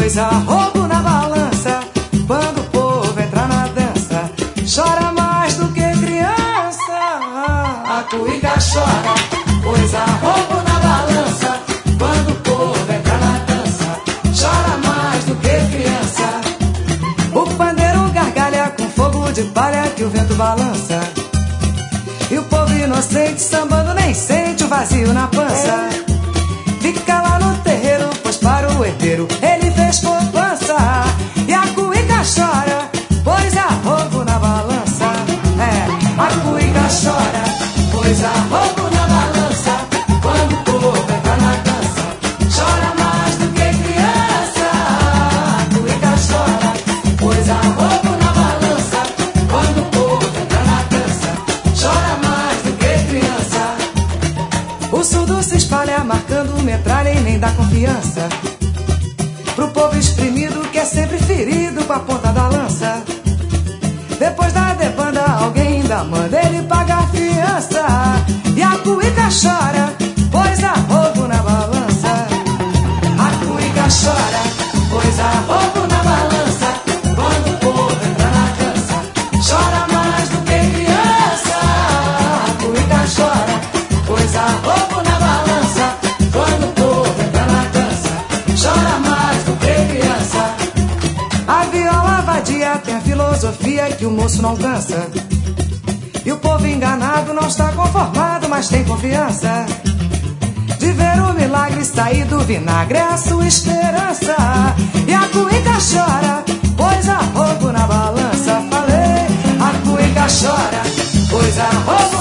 pois há roubo na balança. Quando o povo entra na dança, chora mais do que criança. A cuíca chora, pois há roubo na balança. Quando o povo entra na dança, chora mais do que criança. O pandeiro gargalha com fogo de palha que o vento balança. E o povo inocente sambando nem sente o vazio na pança. Fica lá no terreiro, pois para o herdeiro ele fez poupança. E a cuíca chora, pois há roubo na balança. É, a cuíca chora, pois há roubo na balança. Quando o povo entra na dança, chora mais do que criança. A cuíca chora, pois há roubo na balança. Quando o povo entra na dança, chora mais do que criança. O surdo se espalha marcando metralha e nem dá confiança pro povo exprimido que é sempre ferido com a ponta da lança. Depois da debanda alguém ainda manda ele pagar fiança. E a cuíca chora, pois há roubo na balança. A cuíca chora, pois há roubo na balança. Quando o povo entra na dança, chora mais do que criança. A cuíca chora, pois há roubo na balança. Quando o povo entra na dança, chora mais do que criança. A viola vadia tem a filosofia que o moço não alcança. E o povo enganado não está conformado, mas tem confiança de ver o milagre sair do vinagre, é a sua esperança. E a cuíca chora, pois há roubo na balança. Falei, a cuíca chora, pois há roubo